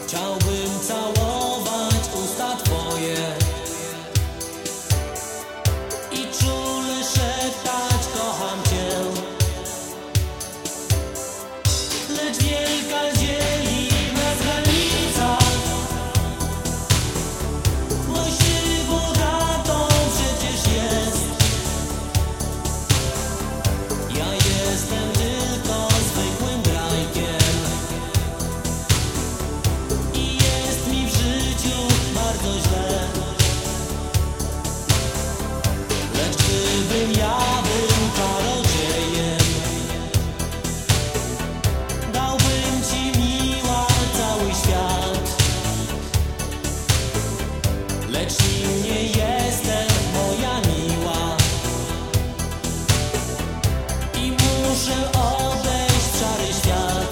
Chciałbym całować usta Twoje i czule szeptać kocham Cię, lecz wielka dzieli nas granica. Myśl bogatą przecież jest. Ja jestem tylko zwykłym grajkiem i jest mi w życiu bardzo źle. Lecz gdybym ja był czarodziejem, dałbym Ci, miła, cały świat. Lecz nim nie jestem, moja miła, i muszę odejść w szary świat,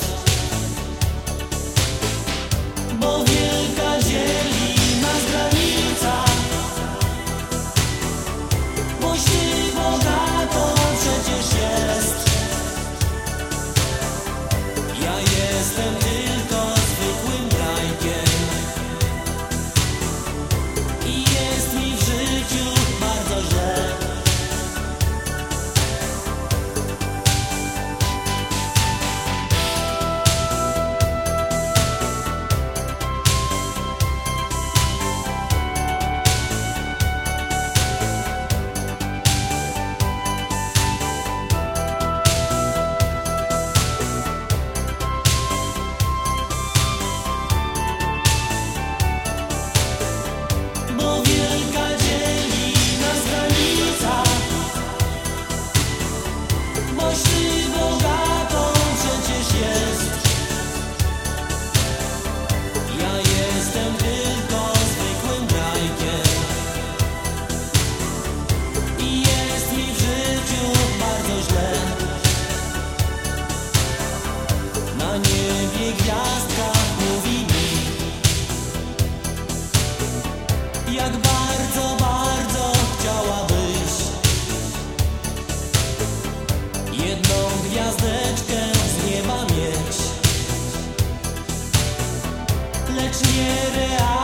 bo wielka dzieli nas granica. Myśl bogatą przecież jest. Ja jestem tylko zwykłym grajkiem i jest mi w życiu bardzo źle. Bo wielka dzieli nas granica. Myśl bogatą przecież jest. Ja jestem tylko zwykłym grajkiem i jest mi w życiu bardzo źle. Na niebie gwiazdka mówi mi, jak bardzo, bardzo chciałabyś jedną gwiazdeczkę z nieba mieć, lecz nierealnie